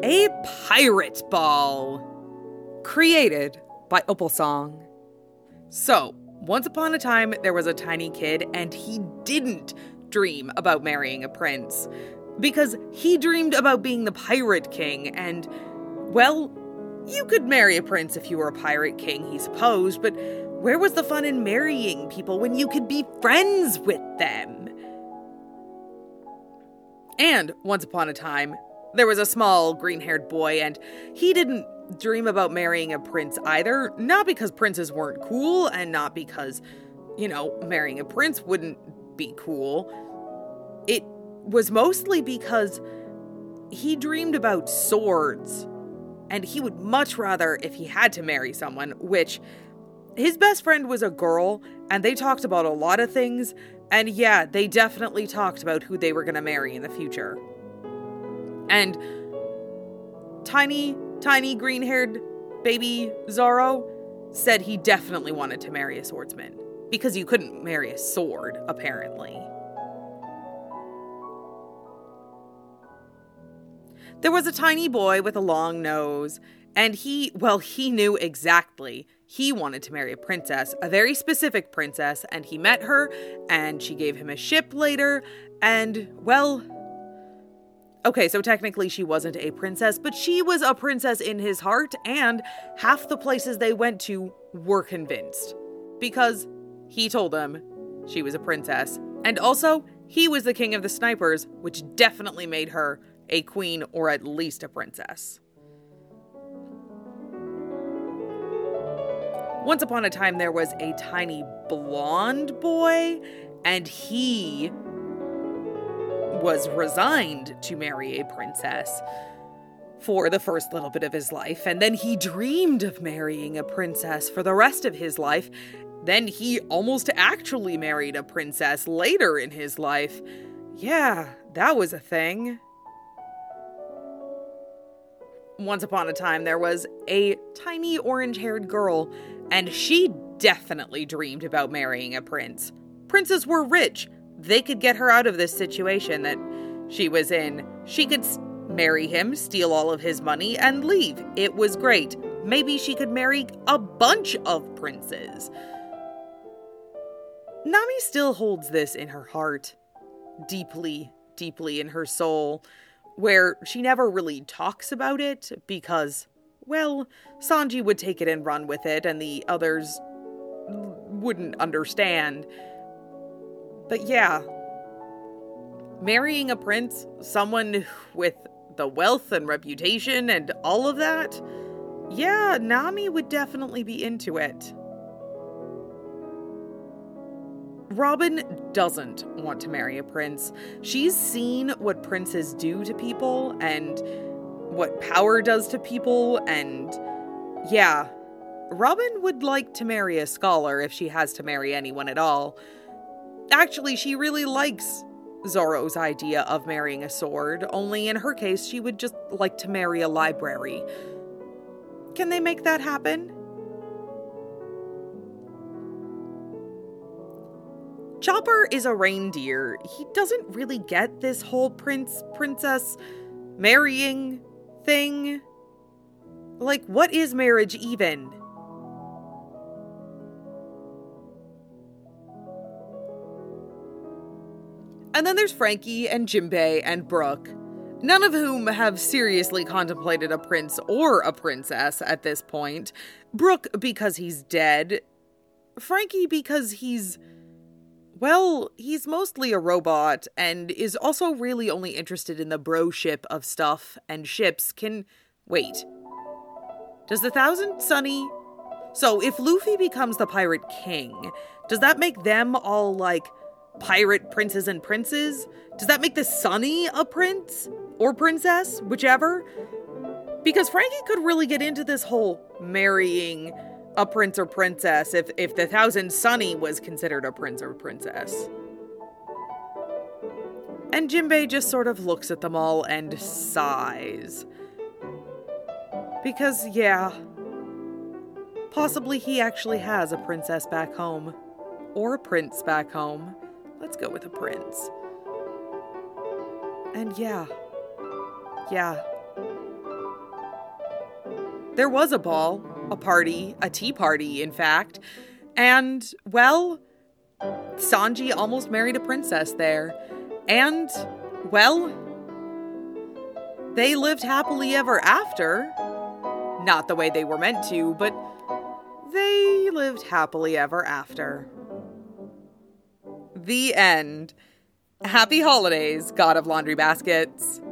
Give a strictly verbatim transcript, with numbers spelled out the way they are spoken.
a pirate ball, created by Opalsong. So, once upon a time, there was a tiny kid, and he didn't dream about marrying a prince, because he dreamed about being the pirate king, and, well, you could marry a prince if you were a pirate king, he supposed, but where was the fun in marrying people when you could be friends with them? And, once upon a time, there was a small green-haired boy, and he didn't dream about marrying a prince either, not because princes weren't cool, and not because, you know, marrying a prince wouldn't be cool. It was mostly because he dreamed about swords, and he would much rather, if he had to marry someone, which his best friend was a girl, and they talked about a lot of things, and yeah, they definitely talked about who they were going to marry in the future. And tiny, tiny green-haired baby Zorro said he definitely wanted to marry a swordsman, because you couldn't marry a sword, apparently. There was a tiny boy with a long nose, and he, well, he knew exactly. He wanted to marry a princess, a very specific princess, and he met her, and she gave him a ship later, and, well, okay, so technically she wasn't a princess, but she was a princess in his heart, and half the places they went to were convinced, because he told them she was a princess, and also, he was the king of the snipers, which definitely made her a queen, or at least a princess. Once upon a time, there was a tiny blonde boy, and he was resigned to marry a princess for the first little bit of his life, and then he dreamed of marrying a princess for the rest of his life. Then he almost actually married a princess later in his life. Yeah, that was a thing. Once upon a time, there was a tiny orange-haired girl, and she definitely dreamed about marrying a prince. Princes were rich. They could get her out of this situation that she was in. She could marry him, steal all of his money, and leave. It was great. Maybe she could marry a bunch of princes. Nami still holds this in her heart, deeply, deeply in her soul, where she never really talks about it because, well, Sanji would take it and run with it, and the others wouldn't understand. But yeah, marrying a prince, someone with the wealth and reputation and all of that, yeah, Nami would definitely be into it. Robin doesn't want to marry a prince. She's seen what princes do to people and what power does to people, and yeah, Robin would like to marry a scholar if she has to marry anyone at all. Actually, she really likes Zoro's idea of marrying a sword, only in her case, she would just like to marry a library. Can they make that happen? Chopper is a reindeer. He doesn't really get this whole prince, princess marrying thing. Like, what is marriage even? And then there's Frankie and Jinbei and Brook, none of whom have seriously contemplated a prince or a princess at this point. Brook because he's dead. Frankie because he's, well, he's mostly a robot and is also really only interested in the bro-ship of stuff, and ships can... Wait. Does the Thousand Sunny... So, if Luffy becomes the Pirate King, does that make them all, like, pirate princes and princes? Does that make the Sunny a prince? Or princess? Whichever? Because Frankie could really get into this whole marrying a prince or princess if, if the Thousand Sunny was considered a prince or princess. And Jinbei just sort of looks at them all and sighs. Because, yeah, possibly he actually has a princess back home. Or a prince back home. Let's go with a prince. And yeah. Yeah. There was a ball, a party, a tea party, in fact. And, well, Sanji almost married a princess there. And, well, they lived happily ever after. Not the way they were meant to, but they lived happily ever after. The end. Happy holidays, God of Laundry Baskets.